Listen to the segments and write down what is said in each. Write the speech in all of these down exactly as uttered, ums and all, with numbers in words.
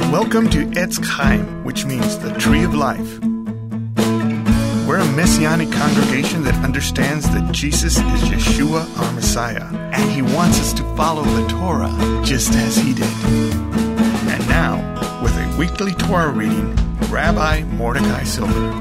Welcome to Etz Chaim, which means the tree of life. We're a messianic congregation that understands that Jesus is Yeshua, our Messiah, and he wants us to follow the Torah just as he did. And now, with a weekly Torah reading, Rabbi Mordecai Silver.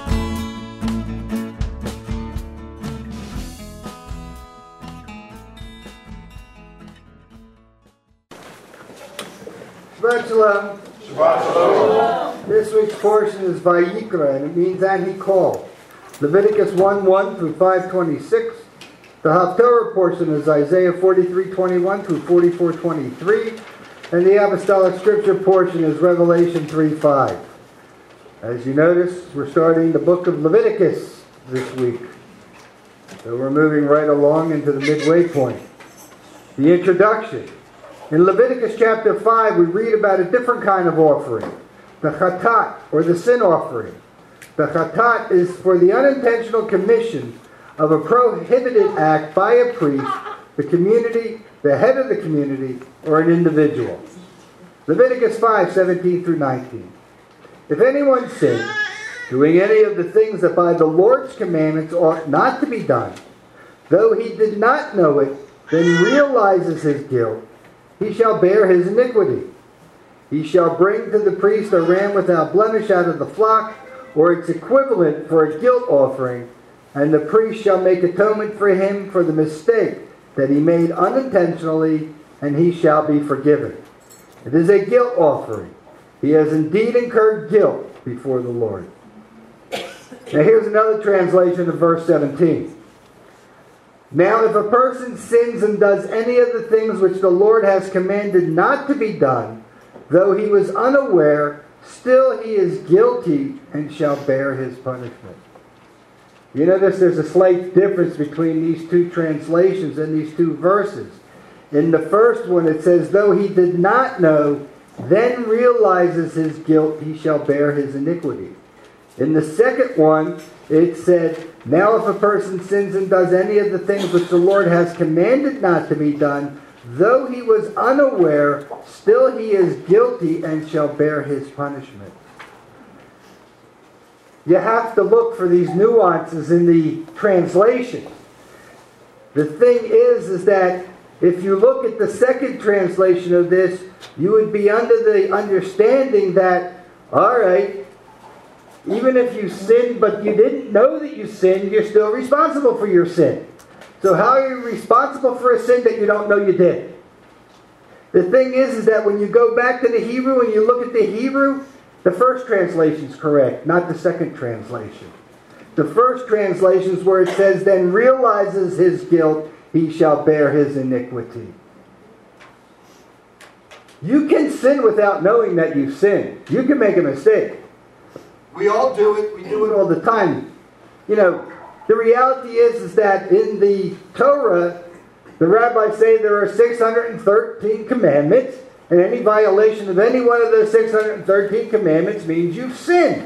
Shabbat Shalom. Shabbat Shalom. This week's portion is Vayikra, and it means "and he called." Leviticus one one through five twenty-six. The Haftorah portion is Isaiah forty-three twenty-one through forty-four twenty-three, and the Apostolic Scripture portion is Revelation three five. As you notice, we're starting the book of Leviticus this week. So we're moving right along into the midway point. The introduction. In Leviticus chapter five, we read about a different kind of offering, the chatat, or the sin offering. The chatat is for the unintentional commission of a prohibited act by a priest, the community, the head of the community, or an individual. Leviticus five seventeen through nineteen. If anyone sins, doing any of the things that by the Lord's commandments ought not to be done, though he did not know it, then realizes his guilt, he shall bear his iniquity. He shall bring to the priest a ram without blemish out of the flock, or its equivalent for a guilt offering, and the priest shall make atonement for him for the mistake that he made unintentionally, and he shall be forgiven. It is a guilt offering. He has indeed incurred guilt before the Lord. Now here's another translation of verse seventeen. Now if a person sins and does any of the things which the Lord has commanded not to be done, though he was unaware, still he is guilty and shall bear his punishment. You notice there's a slight difference between these two translations and these two verses. In the first one it says, though he did not know, then realizes his guilt, he shall bear his iniquity. In the second one, it said, now if a person sins and does any of the things which the Lord has commanded not to be done, though he was unaware, still he is guilty and shall bear his punishment. You have to look for these nuances in the translation. The thing is, is that if you look at the second translation of this, you would be under the understanding that, all right, even if you sinned but you didn't know that you sinned, you're still responsible for your sin. So how are you responsible for a sin that you don't know you did? The thing is, is that when you go back to the Hebrew and you look at the Hebrew, the first translation is correct, not the second translation. The first translation is where it says, then realizes his guilt, he shall bear his iniquity. You can sin without knowing that you've sinned. You can make a mistake. We all do it. We do it all the time. You know, the reality is, is that in the Torah, the rabbis say there are six hundred thirteen commandments, and any violation of any one of those six hundred thirteen commandments means you've sinned.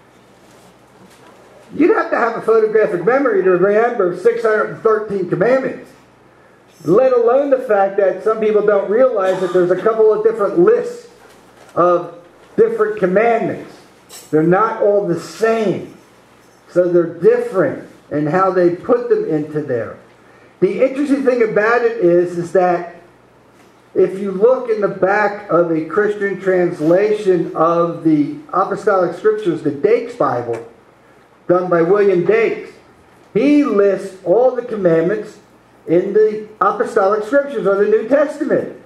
You'd have to have a photographic memory to remember six hundred thirteen commandments, let alone the fact that some people don't realize that there's a couple of different lists of different commandments. They're not all the same. So they're different in how they put them into there. The interesting thing about it is, is that if you look in the back of a Christian translation of the Apostolic Scriptures, the Dake's Bible, done by William Dakes, he lists all the commandments in the Apostolic Scriptures or the New Testament.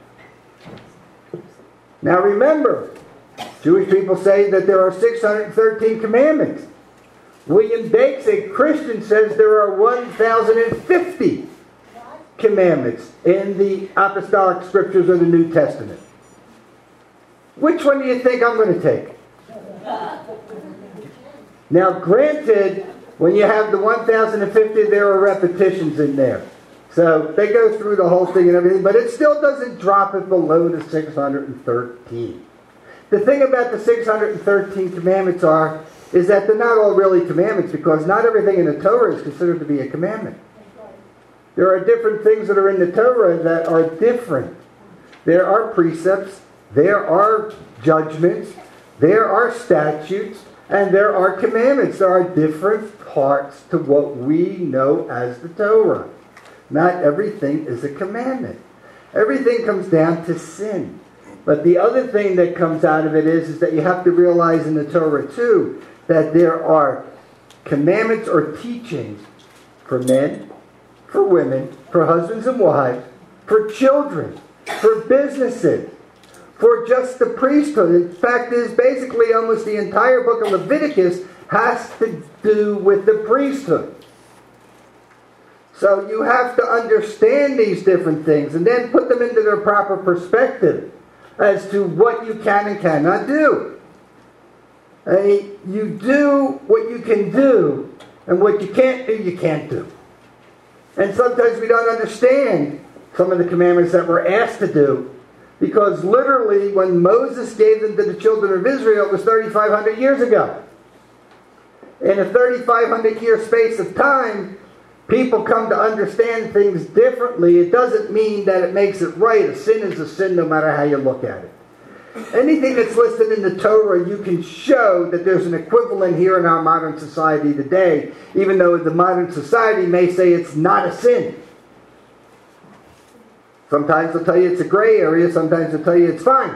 Now remember, Jewish people say that there are six hundred thirteen commandments. William Dakes, a Christian, says there are one thousand fifty commandments in the Apostolic Scriptures of the New Testament. Which one do you think I'm going to take? Now, granted, when you have the one thousand fifty, there are repetitions in there. So they go through the whole thing and everything, but it still doesn't drop it below the six hundred thirteen. The thing about the six hundred thirteen commandments are, is that they're not all really commandments, because not everything in the Torah is considered to be a commandment. There are different things that are in the Torah that are different. There are precepts There are judgments, there are statutes, and there are commandments. There are different parts to what we know as the Torah. Not everything is a commandment. Everything comes down to sin. But the other thing that comes out of it is, is that you have to realize in the Torah too, that there are commandments or teachings for men, for women, for husbands and wives, for children, for businesses, for just the priesthood. In fact, is basically almost the entire book of Leviticus has to do with the priesthood. So you have to understand these different things and then put them into their proper perspective as to what you can and cannot do. I mean, you do what you can do, and what you can't do, you can't do. And sometimes we don't understand some of the commandments that we're asked to do, because literally when Moses gave them to the children of Israel, it was thirty-five hundred years ago. In a thirty-five hundred year space of time, people come to understand things differently. It doesn't mean that it makes it right. A sin is a sin no matter how you look at it. Anything that's listed in the Torah, you can show that there's an equivalent here in our modern society today, even though the modern society may say it's not a sin. Sometimes they'll tell you it's a gray area, sometimes they'll tell you it's fine.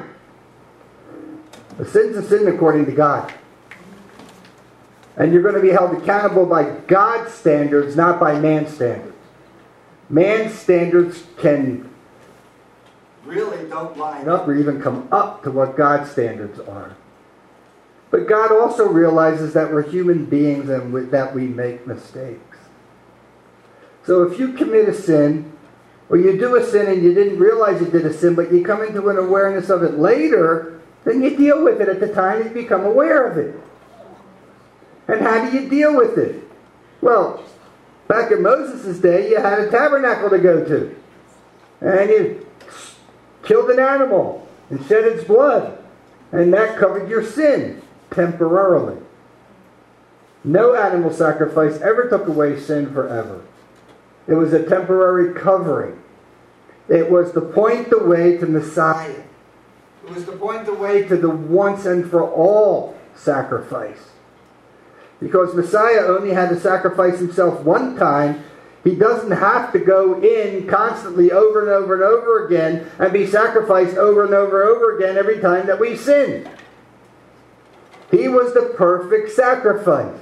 A sin's a sin according to God. And you're going to be held accountable by God's standards, not by man's standards. Man's standards can really don't line up or even come up to what God's standards are. But God also realizes that we're human beings and that we make mistakes. So if you commit a sin, or you do a sin and you didn't realize you did a sin, but you come into an awareness of it later, then you deal with it at the time you become aware of it. And how do you deal with it? Well, back in Moses' day, you had a tabernacle to go to. And you killed an animal and shed its blood. And that covered your sin temporarily. No animal sacrifice ever took away sin forever. It was a temporary covering. It was to point the way to Messiah. It was to point the way to the once and for all sacrifice. Because Messiah only had to sacrifice himself one time, he doesn't have to go in constantly over and over and over again and be sacrificed over and over and over again every time that we sin. He was the perfect sacrifice.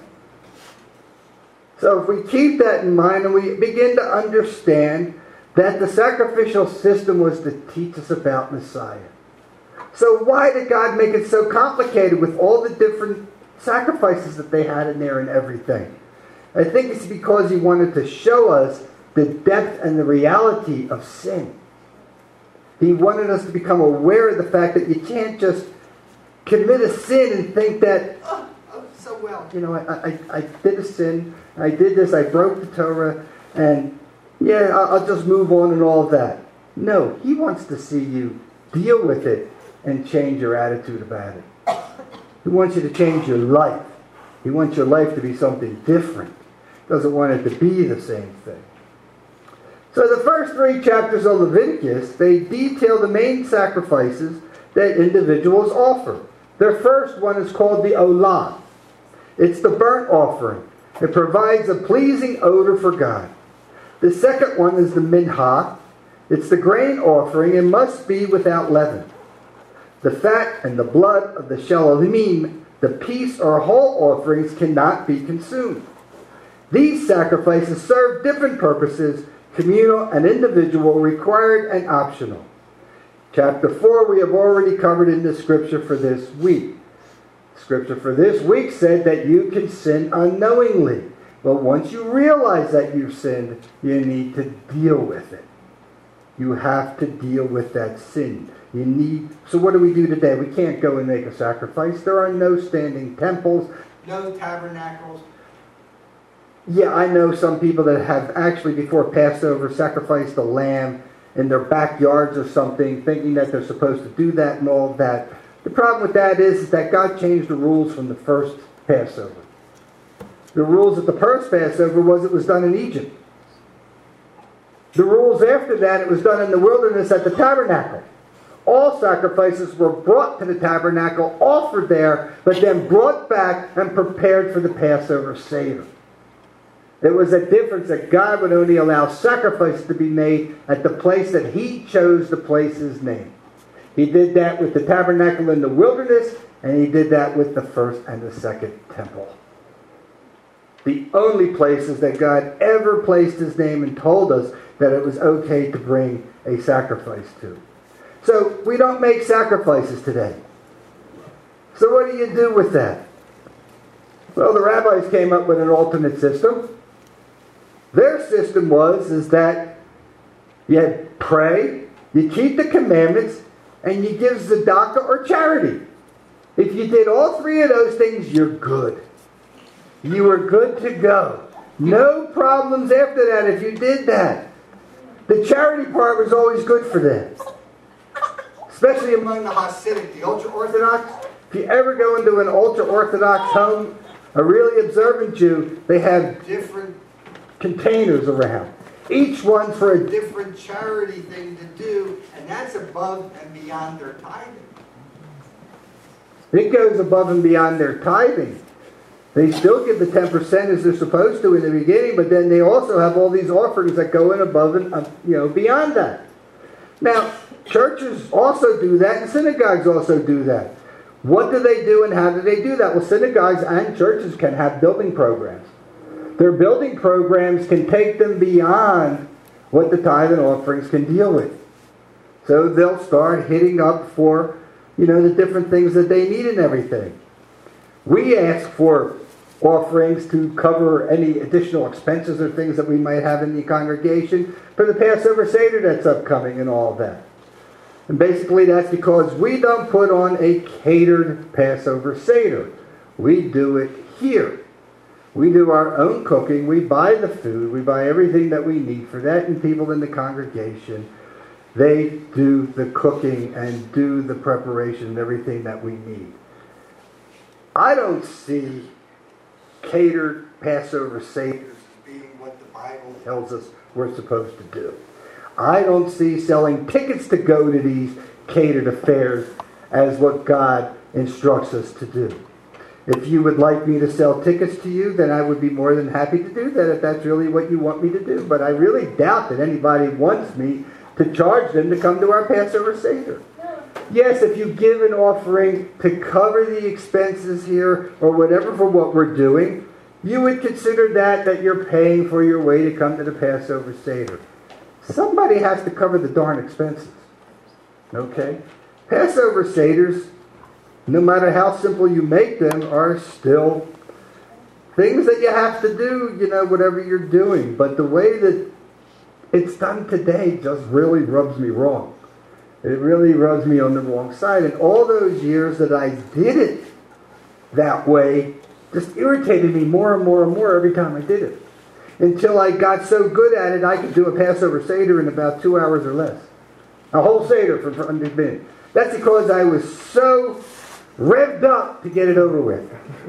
So if we keep that in mind and we begin to understand that the sacrificial system was to teach us about Messiah. So why did God make it so complicated with all the different sacrifices that they had in there and everything? I think it's because he wanted to show us the depth and the reality of sin. He wanted us to become aware of the fact that you can't just commit a sin and think that, oh, oh so well, you know, I, I, I did a sin, I did this, I broke the Torah, and yeah, I'll, I'll just move on and all of that. No, he wants to see you deal with it and change your attitude about it. He wants you to change your life. He wants your life to be something different. He doesn't want it to be the same thing. So the first three chapters of Leviticus, they detail the main sacrifices that individuals offer. Their first one is called the Olah. It's the burnt offering. It provides a pleasing odor for God. The second one is the Minhah. It's the grain offering and must be without leaven. The fat and the blood of the Shelamim, the peace or whole offerings, cannot be consumed. These sacrifices serve different purposes, communal and individual, required and optional. Chapter four we have already covered in the scripture for this week. Scripture for this week said that you can sin unknowingly. But once you realize that you've sinned, you need to deal with it. You have to deal with that sin. You need. So what do we do today? We can't go and make a sacrifice. There are no standing temples, no tabernacles. Yeah, I know some people that have actually before Passover sacrificed a lamb in their backyards or something, thinking that they're supposed to do that and all of that. The problem with that is, is that God changed the rules from the first Passover. The rules at the first Passover was it was done in Egypt. The rules after that, it was done in the wilderness at the tabernacle. All sacrifices were brought to the tabernacle, offered there, but then brought back and prepared for the Passover Seder. There was a difference that God would only allow sacrifice to be made at the place that He chose to place His name. He did that with the tabernacle in the wilderness, and He did that with the first and the second temple. The only places that God ever placed His name and told us that it was okay to bring a sacrifice to. So we don't make sacrifices today. So what do you do with that? Well, the rabbis came up with an alternate system. Their system was is that you pray, you keep the commandments, and you give tzedakah or charity. If you did all three of those things, you're good. You were good to go. No problems after that if you did that. The charity part was always good for them. Especially among the Hasidic, the ultra-Orthodox. If you ever go into an ultra-Orthodox home, a really observant Jew, they have different containers around. Each one for a different charity thing to do, and that's above and beyond their tithing. It goes above and beyond their tithing. They still give the ten percent as they're supposed to in the beginning, but then they also have all these offerings that go in above and uh, you know beyond that. Now, churches also do that, and synagogues also do that. What do they do and how do they do that? Well, synagogues and churches can have building programs. Their building programs can take them beyond what the tithe and offerings can deal with. So they'll start hitting up for, you know, the different things that they need and everything. We ask for offerings to cover any additional expenses or things that we might have in the congregation for the Passover Seder that's upcoming and all of that. And basically that's because we don't put on a catered Passover Seder. We do it here. We do our own cooking. We buy the food. We buy everything that we need for that, and people in the congregation, they do the cooking and do the preparation and everything that we need. I don't see catered Passover Seders as being what the Bible tells us we're supposed to do. I don't see selling tickets to go to these catered affairs as what God instructs us to do. If you would like me to sell tickets to you, then I would be more than happy to do that if that's really what you want me to do. But I really doubt that anybody wants me to charge them to come to our Passover Seder. Yes, if you give an offering to cover the expenses here or whatever for what we're doing, you would consider that that you're paying for your way to come to the Passover Seder. Somebody has to cover the darn expenses. Okay? Passover Seders, no matter how simple you make them, are still things that you have to do, you know, whatever you're doing. But the way that it's done today just really rubs me wrong. It really rubs me on the wrong side. And all those years that I did it that way just irritated me more and more and more every time I did it. Until I got so good at it, I could do a Passover Seder in about two hours or less. A whole Seder for one hundred minutes. That's because I was so revved up to get it over with.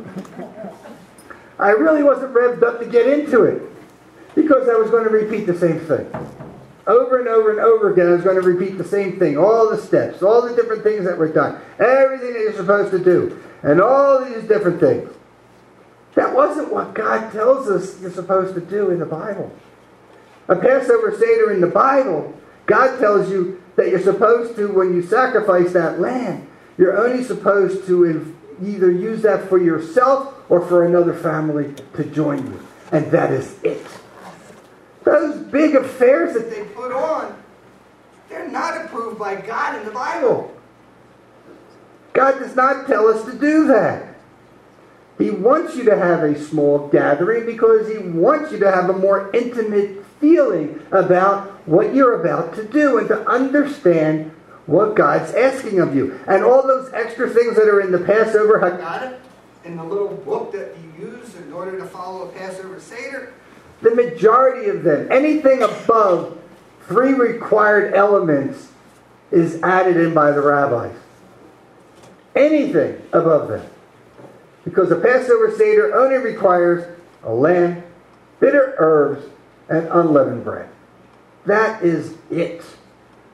I really wasn't revved up to get into it, because I was going to repeat the same thing. Over and over and over again, I was going to repeat the same thing. All the steps, all the different things that were done. Everything that you're supposed to do. And all these different things. That wasn't what God tells us you're supposed to do in the Bible. A Passover Seder in the Bible, God tells you that you're supposed to, when you sacrifice that lamb, you're only supposed to either use that for yourself or for another family to join you. And that is it. Those big affairs that they put on, they're not approved by God in the Bible. God does not tell us to do that. He wants you to have a small gathering because He wants you to have a more intimate feeling about what you're about to do and to understand what God's asking of you. And all those extra things that are in the Passover Haggadah, in the little book that you use in order to follow a Passover Seder, the majority of them, anything above three required elements, is added in by the rabbis. Anything above that. Because a Passover Seder only requires a lamb, bitter herbs, and unleavened bread. That is it.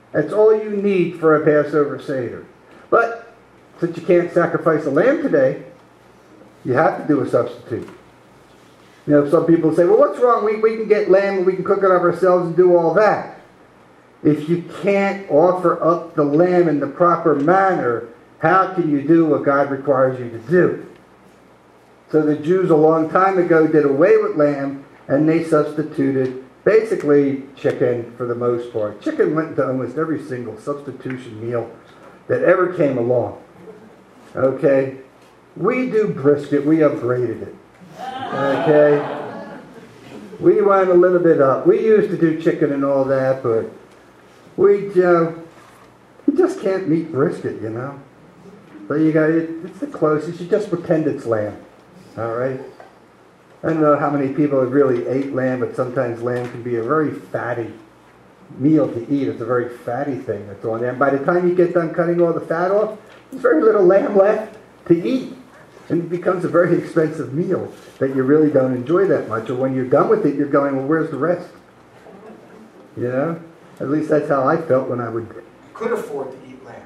That's all you need for a Passover Seder. But since you can't sacrifice a lamb today, you have to do a substitute. You know, some people say, well, what's wrong? We, we can get lamb and we can cook it up ourselves and do all that. If you can't offer up the lamb in the proper manner, how can you do what God requires you to do? So the Jews a long time ago did away with lamb, and they substituted basically chicken for the most part. Chicken went into almost every single substitution meal that ever came along. Okay? We do brisket. We upgraded it. Okay? We went a little bit up. We used to do chicken and all that, but we, uh, you just can't meet brisket, you know? So you got it. It's the closest. You just pretend it's lamb. All right? I don't know how many people have really ate lamb, but sometimes lamb can be a very fatty meal to eat. It's a very fatty thing that's on there. And by the time you get done cutting all the fat off, there's very little lamb left to eat. And it becomes a very expensive meal that you really don't enjoy that much. Or when you're done with it, you're going, well, where's the rest? You know? At least that's how I felt when I would Could afford to eat lamb.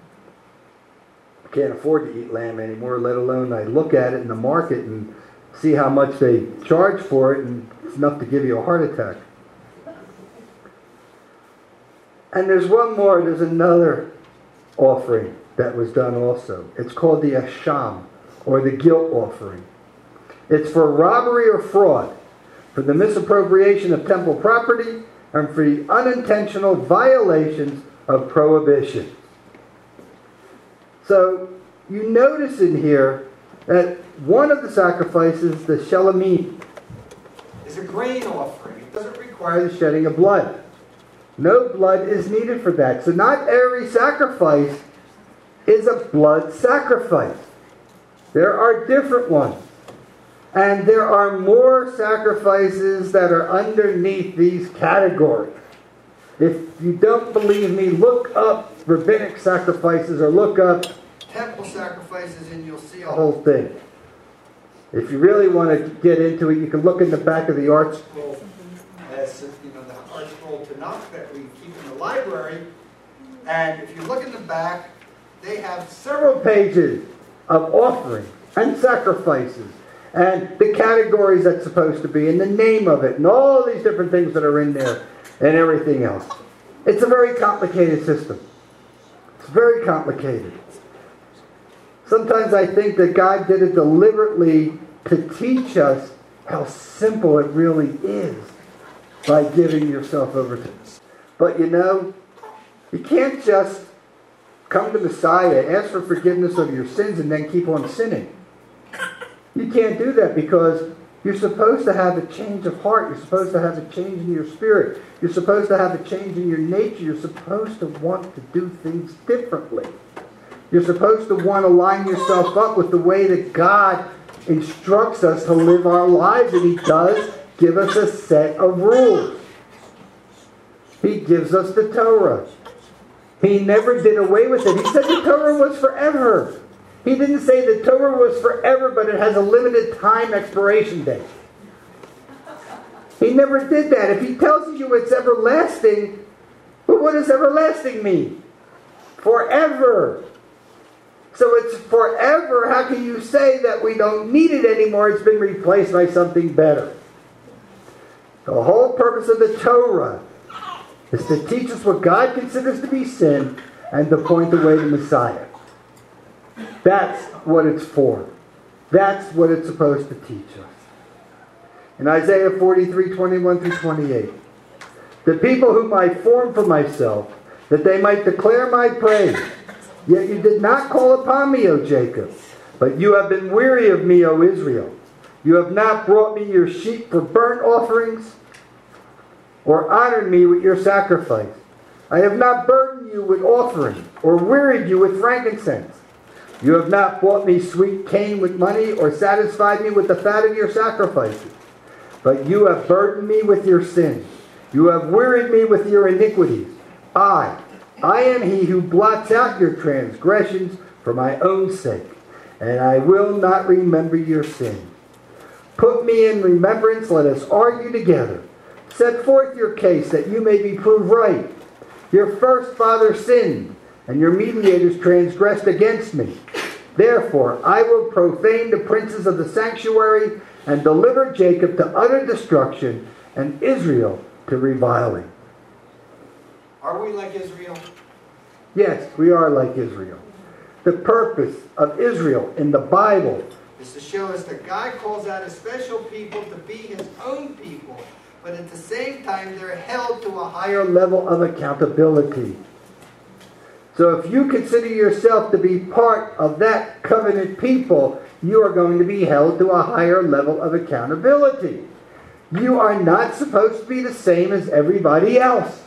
I can't afford to eat lamb anymore, let alone I look at it in the market and see how much they charge for it, and it's enough to give you a heart attack. And there's one more. There's another offering that was done also. It's called the Asham, or the guilt offering. It's for robbery or fraud, for the misappropriation of temple property, and for the unintentional violations of prohibitions. So you notice in here that one of the sacrifices, the Shelamim, Is a grain offering. It doesn't require require the shedding of blood. No blood is needed for that. So not every sacrifice is a blood sacrifice. There are different ones. And there are more sacrifices that are underneath these categories. If you don't believe me, look up rabbinic sacrifices or look up temple sacrifices and you'll see the a whole thing. If you really want to get into it, you can look in the back of the art scroll. As you know, the art scroll Tanakh that we keep in the library. And if you look in the back, they have several Several pages of offering and sacrifices and the categories that's supposed to be and the name of it and all these different things that are in there and everything else. It's a very complicated system. It's very complicated. Sometimes I think that God did it deliberately to teach us how simple it really is by giving yourself over to this. But you know, you can't just come to Messiah, ask for forgiveness of your sins, and then keep on sinning. You can't do that because you're supposed to have a change of heart. You're supposed to have a change in your spirit. You're supposed to have a change in your nature. You're supposed to want to do things differently. You're supposed to want to line yourself up with the way that God instructs us to live our lives, and He does give us a set of rules. He gives us the Torah. He never did away with it. He said the Torah was forever. He didn't say the Torah was forever, but it has a limited time expiration date. He never did that. If He tells you it's everlasting, well, what does everlasting mean? Forever. So it's forever. How can you say that we don't need it anymore? It's been replaced by something better. The whole purpose of the Torah is to teach us what God considers to be sin and to point the way to Messiah. That's what it's for. That's what it's supposed to teach us. In Isaiah forty-three, twenty-one through twenty-eight, the people whom I formed for myself, that they might declare my praise. Yet you did not call upon me, O Jacob, but you have been weary of me, O Israel. You have not brought me your sheep for burnt offerings, or honored me with your sacrifice. I have not burdened you with offering, or wearied you with frankincense. You have not bought me sweet cane with money, or satisfied me with the fat of your sacrifices. But you have burdened me with your sins. You have wearied me with your iniquities. I, I am He who blots out your transgressions for my own sake, and I will not remember your sins. Put me in remembrance, let us argue together. Set forth your case that you may be proved right. Your first father sinned, and your mediators transgressed against me. Therefore, I will profane the princes of the sanctuary and deliver Jacob to utter destruction and Israel to reviling. Are we like Israel? Yes, we are like Israel. The purpose of Israel in the Bible is to show us that God calls out a special people to be his own people, but at the same time they're held to a higher higher level of accountability. So if you consider yourself to be part of that covenant people, you are going to be held to a higher level of accountability. You are not supposed to be the same as everybody else.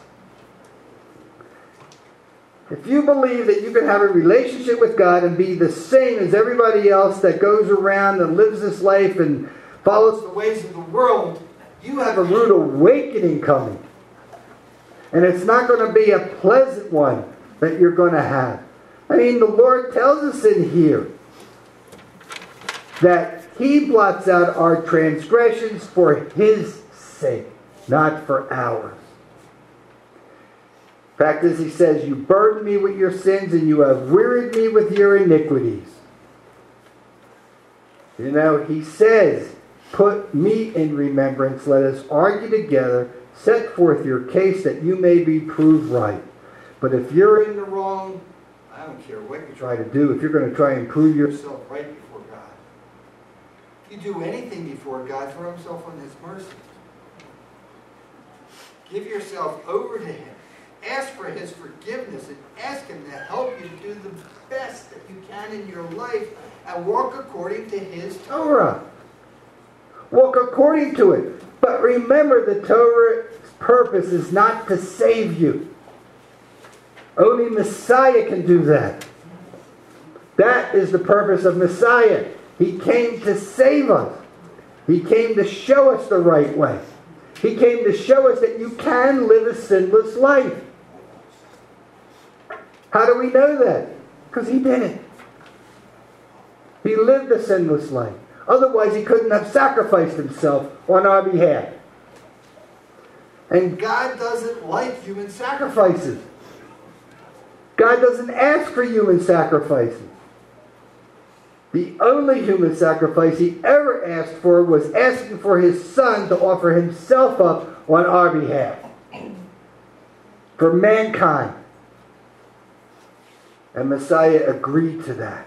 If you believe that you can have a relationship with God and be the same as everybody else that goes around and lives this life and follows the ways of the world, you have a rude awakening coming. And it's not going to be a pleasant one that you're going to have. I mean, the Lord tells us in here that he blots out our transgressions for his sake, not for ours. Fact is, he says, you burden me with your sins and you have wearied me with your iniquities. You know, he says, put me in remembrance, let us argue together, set forth your case that you may be proved right. But if you're in the wrong, I don't care what you try to do, if you're going to try and prove yourself yourself right before God. If you do anything before God, throw himself on his mercy. Give yourself over to him. Ask for his forgiveness and ask him to help you do the best that you can in your life and walk according to his Torah. Walk according to it. But remember, the Torah's purpose is not to save you. Only Messiah can do that. That is the purpose of Messiah. He came to save us. He came to show us the right way. He came to show us that you can live a sinless life. How do we know that? Because he did it. He lived a sinless life. Otherwise, he couldn't have sacrificed himself on our behalf. And God doesn't like human sacrifice. sacrifices. God doesn't ask for human sacrifices. The only human sacrifice he ever asked for was asking for his son to offer himself up on our behalf. For mankind. And Messiah agreed to that.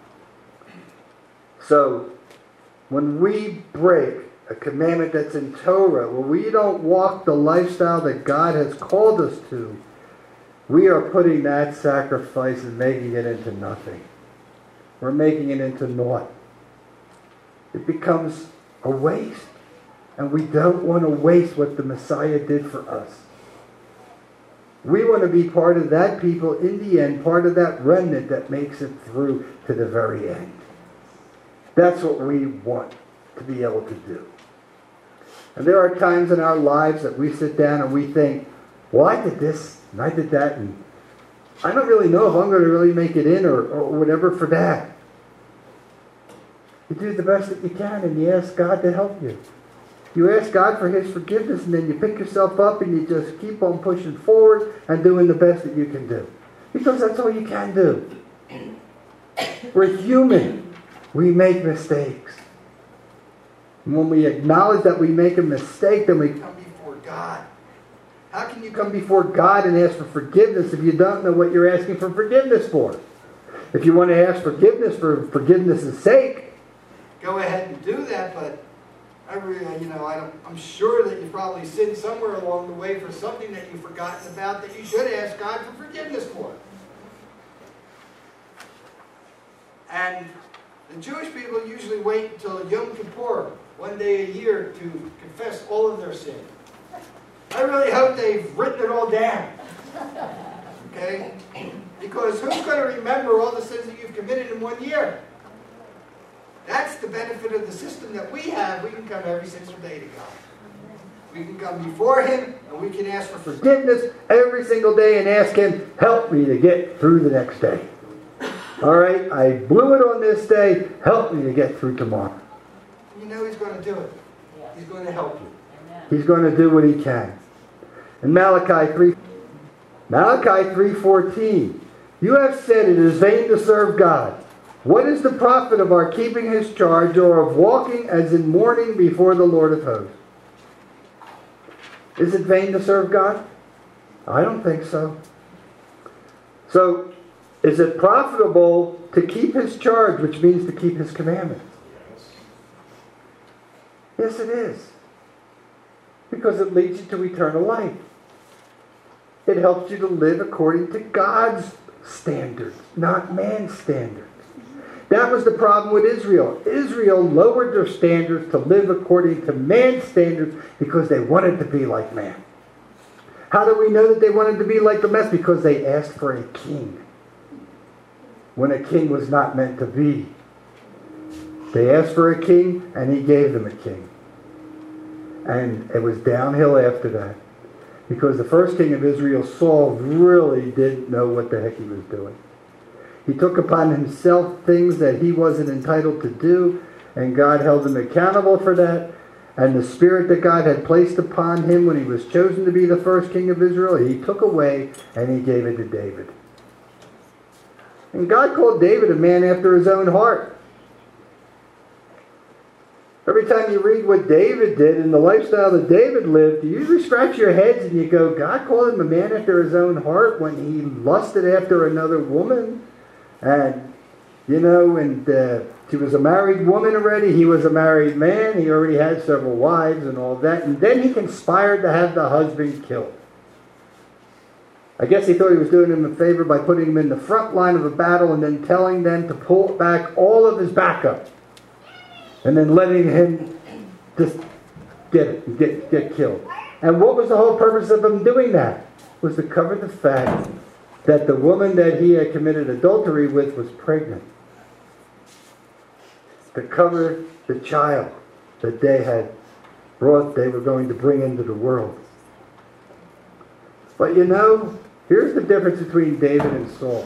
So, when we break a commandment that's in Torah, when we don't walk the lifestyle that God has called us to, we are putting that sacrifice and making it into nothing. We're making it into naught. It becomes a waste. And we don't want to waste what the Messiah did for us. We want to be part of that people in the end, part of that remnant that makes it through to the very end. That's what we want to be able to do. And there are times in our lives that we sit down and we think, well, I did this and I did that, and I don't really know if I'm going to really make it in or, or whatever for that. You do the best that you can and you ask God to help you. You ask God for his forgiveness and then you pick yourself up and you just keep on pushing forward and doing the best that you can do. Because that's all you can do. We're human. We make mistakes. And when we acknowledge that we make a mistake, then we Come before God. How can you come before God and ask for forgiveness if you don't know what you're asking for forgiveness for? If you want to ask forgiveness for forgiveness' sake, go ahead and do that, but I really, you know, I don't, I'm sure that you probably sinned somewhere along the way for something that you've forgotten about that you should ask God for forgiveness for. And the Jewish people usually wait until Yom Kippur, one day a year, to confess all of their sin. I really hope they've written it all down. Okay? Because who's going to remember all the sins that you've committed in one year? That's the benefit of the system that we have. We can come every single day to God. We can come before him and we can ask for forgiveness every single day and ask him, help me to get through the next day. All right, I blew it on this day. Help me to get through tomorrow. You know he's going to do it. He's going to help you. He's going to do what he can. In Malachi three, Malachi three fourteen. You have said it is vain to serve God. What is the profit of our keeping his charge, or of walking as in mourning before the Lord of hosts? Is it vain to serve God? I don't think so. So, is it profitable to keep his charge, which means to keep his commandments? Yes, it is. Because it leads you to eternal life. It helps you to live according to God's standards, not man's standards. That was the problem with Israel. Israel lowered their standards to live according to man's standards because they wanted to be like man. How do we know that they wanted to be like the man? Because they asked for a king when a king was not meant to be. They asked for a king and he gave them a king. And it was downhill after that. Because the first king of Israel, Saul, really didn't know what the heck he was doing. He took upon himself things that he wasn't entitled to do, and God held him accountable for that. And the spirit that God had placed upon him when he was chosen to be the first king of Israel, he took away and he gave it to David. And God called David a man after his own heart. Every time you read what David did and the lifestyle that David lived, you usually scratch your heads and you go, God called him a man after his own heart when he lusted after another woman. And, you know, and uh, she was a married woman already. He was a married man. He already had several wives and all that. And then he conspired to have the husband killed. I guess he thought he was doing him a favor by putting him in the front line of a battle and then telling them to pull back all of his backup. And then letting him just get it, get, get killed. And what was the whole purpose of him doing that? Was to cover the fact that the woman that he had committed adultery with was pregnant. To cover the child that they had brought, they were going to bring into the world. But you know, here's the difference between David and Saul.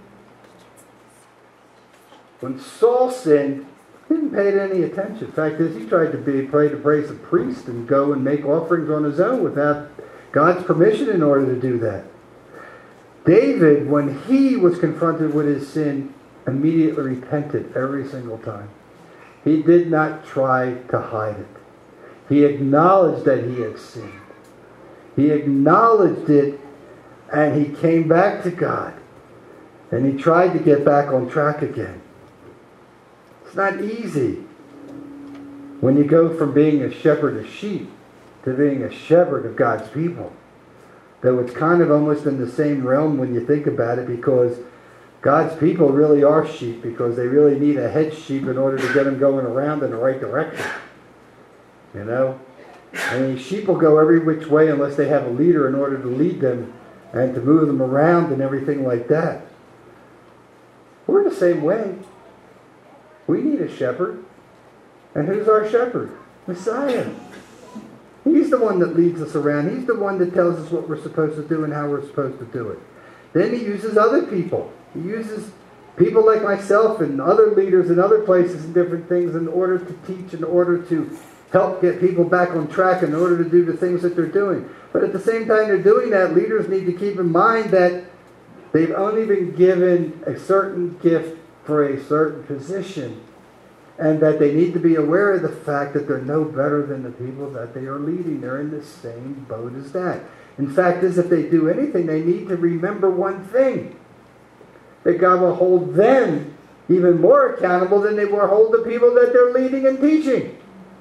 When Saul sinned, he didn't pay any attention. In fact is, he tried to be pray to praise a priest and go and make offerings on his own without God's permission in order to do that. David, when he was confronted with his sin, immediately repented every single time. He did not try to hide it. He acknowledged that he had sinned. He acknowledged it, and he came back to God. And he tried to get back on track again. It's not easy when you go from being a shepherd of sheep to being a shepherd of God's people. Though it's kind of almost in the same realm when you think about it, because God's people really are sheep, because they really need a head sheep in order to get them going around in the right direction. You know? I mean, sheep will go every which way unless they have a leader in order to lead them and to move them around and everything like that. We're the same way. We need a shepherd. And who's our shepherd? Messiah. He's the one that leads us around. He's the one that tells us what we're supposed to do and how we're supposed to do it. Then he uses other people. He uses people like myself and other leaders in other places and different things in order to teach, in order to help get people back on track, in order to do the things that they're doing. But at the same time they're doing that, leaders need to keep in mind that they've only been given a certain gift for a certain position, and that they need to be aware of the fact that they're no better than the people that they are leading. They're in the same boat as that. In fact, is if they do anything, they need to remember one thing: that God will hold them even more accountable than they will hold the people that they're leading and teaching.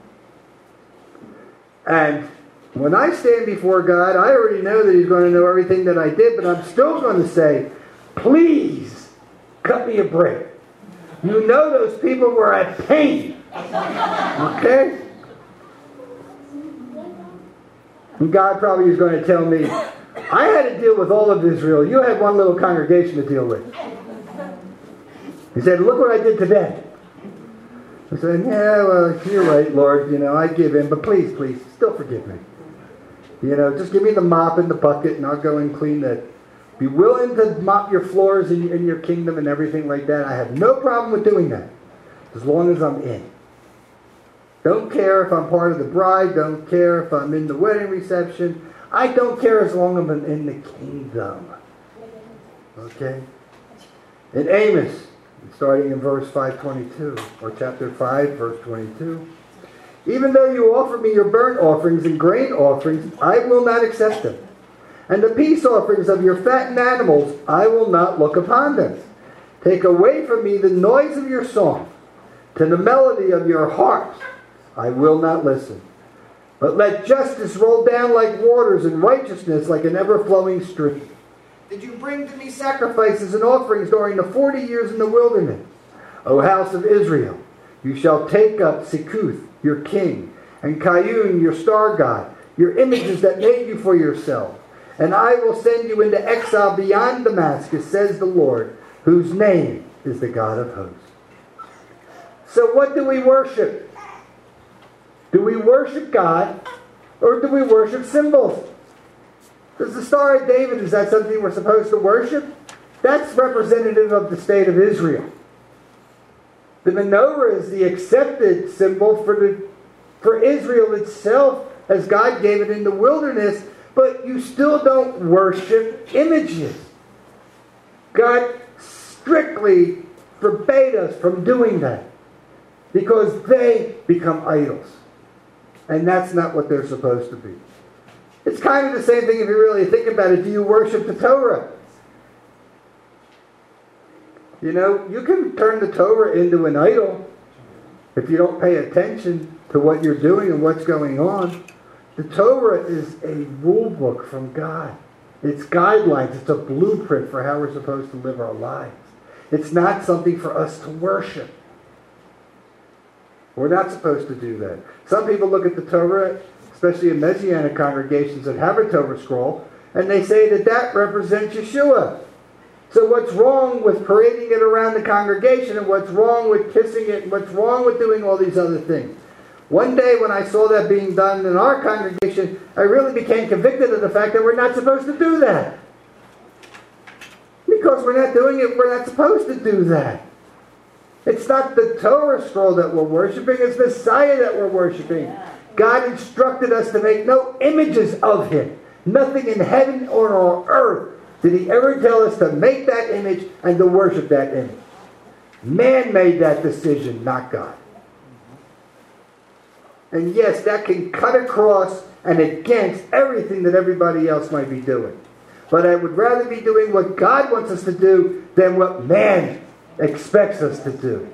And when I stand before God, I already know that He's going to know everything that I did, but I'm still going to say, please, cut me a break. You know those people were at pain. Okay? And God probably is going to tell me, I had to deal with all of Israel. You had one little congregation to deal with. He said, look what I did to them. I said, yeah, well, you're right, Lord. You know, I give in, but please, please, still forgive me. You know, just give me the mop and the bucket, and I'll go and clean that. Be willing to mop your floors in, in your kingdom and everything like that. I have no problem with doing that, as long as I'm in. Don't care if I'm part of the bride. Don't care if I'm in the wedding reception. I don't care as long as I'm in the kingdom. Okay? In Amos, starting in verse five twenty-two, or chapter five, verse twenty-two. Even though you offer me your burnt offerings and grain offerings, I will not accept them. And the peace offerings of your fattened animals, I will not look upon them. Take away from me the noise of your song. To the melody of your harps, I will not listen. But let justice roll down like waters and righteousness like an ever-flowing stream. Did you bring to me sacrifices and offerings during the forty years in the wilderness? O house of Israel, you shall take up Sikuth, your king, and Kayun, your star god, your images that made you for yourself. And I will send you into exile beyond Damascus, says the Lord, whose name is the God of hosts. So what do we worship? Do we worship God, or do we worship symbols? Does the Star of David, is that something we're supposed to worship? That's representative of the state of Israel. The menorah is the accepted symbol for, the, for Israel itself, as God gave it in the wilderness, but you still don't worship images. God strictly forbade us from doing that, because they become idols. And that's not what they're supposed to be. It's kind of the same thing if you really think about it. Do you worship the Torah? You know, you can turn the Torah into an idol if you don't pay attention to what you're doing and what's going on. The Torah is a rule book from God. It's guidelines. It's a blueprint for how we're supposed to live our lives. It's not something for us to worship. We're not supposed to do that. Some people look at the Torah, especially in Messianic congregations that have a Torah scroll, and they say that that represents Yeshua. So what's wrong with parading it around the congregation, and what's wrong with kissing it, and what's wrong with doing all these other things? One day when I saw that being done in our congregation, I really became convicted of the fact that we're not supposed to do that. Because we're not doing it, we're not supposed to do that. It's not the Torah scroll that we're worshiping, it's Messiah that we're worshiping. God instructed us to make no images of Him. Nothing in heaven or on earth did He ever tell us to make that image and to worship that image. Man made that decision, not God. And yes, that can cut across and against everything that everybody else might be doing. But I would rather be doing what God wants us to do than what man expects us to do.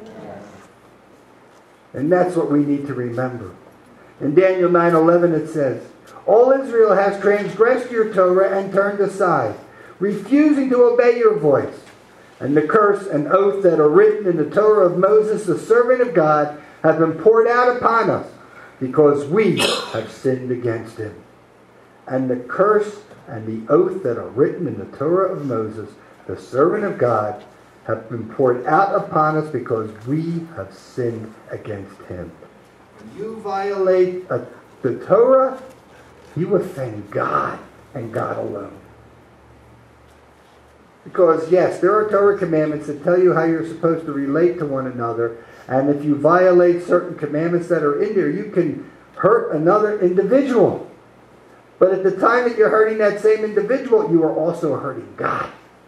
And that's what we need to remember. In Daniel nine eleven it says, all Israel has transgressed your Torah and turned aside, refusing to obey your voice. And the curse and oath that are written in the Torah of Moses, the servant of God, have been poured out upon us, because we have sinned against Him. And the curse and the oath that are written in the Torah of Moses, the servant of God, have been poured out upon us because we have sinned against Him. When you violate a, the Torah, you offend God and God alone. Because yes, there are Torah commandments that tell you how you're supposed to relate to one another, and if you violate certain commandments that are in there, you can hurt another individual. But at the time that you're hurting that same individual, you are also hurting God.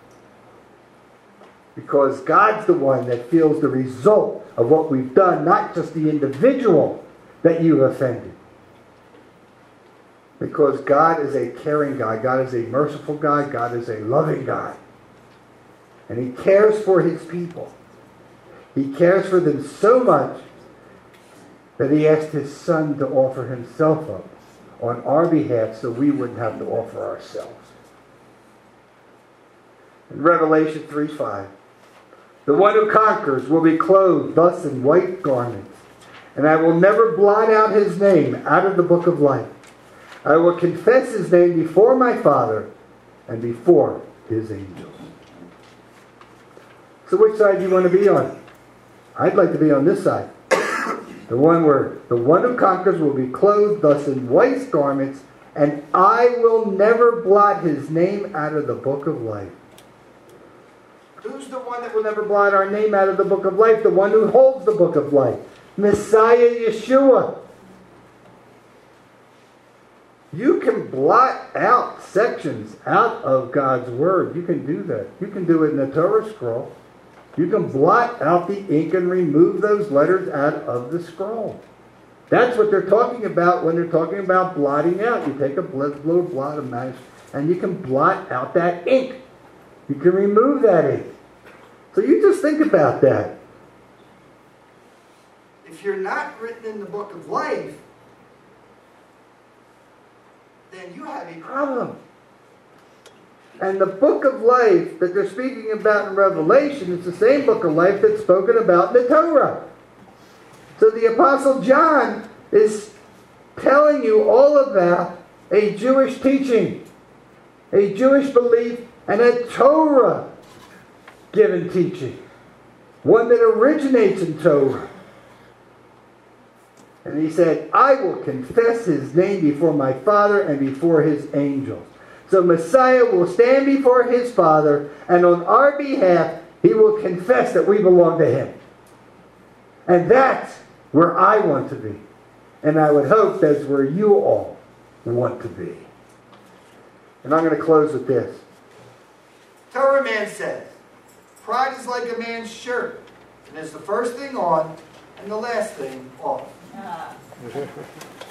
Because God's the one that feels the result of what we've done, not just the individual that you've offended. Because God is a caring God. God is a merciful God. God is a loving God. And He cares for His people. He cares for them so much that He asked His Son to offer Himself up on our behalf so we wouldn't have to offer ourselves. In Revelation three five, the one who conquers will be clothed thus in white garments, and I will never blot out his name out of the book of life. I will confess his name before my Father and before His angels. So which side do you want to be on? I'd like to be on this side. The one where the one who conquers will be clothed thus in white garments, and I will never blot his name out of the book of life. Who's the one that will never blot our name out of the book of life? The one who holds the book of life. Messiah Yeshua. You can blot out sections out of God's Word. You can do that. You can do it in the Torah scroll. You can blot out the ink and remove those letters out of the scroll. That's what they're talking about when they're talking about blotting out. You take a little blot of mash and you can blot out that ink. You can remove that ink. So you just think about that. If you're not written in the book of life, then you have a Problem. And the book of life that they're speaking about in Revelation is the same book of life that's spoken about in the Torah. So the Apostle John is telling you all about a Jewish teaching, a Jewish belief, and a Torah-given teaching. One that originates in Torah. And he said, I will confess his name before my Father and before his angels. So Messiah will stand before his Father, and on our behalf, he will confess that we belong to him. And that's where I want to be. And I would hope that's where you all want to be. And I'm going to close with this. Torah man says, pride is like a man's shirt. And it's the first thing on and the last thing off.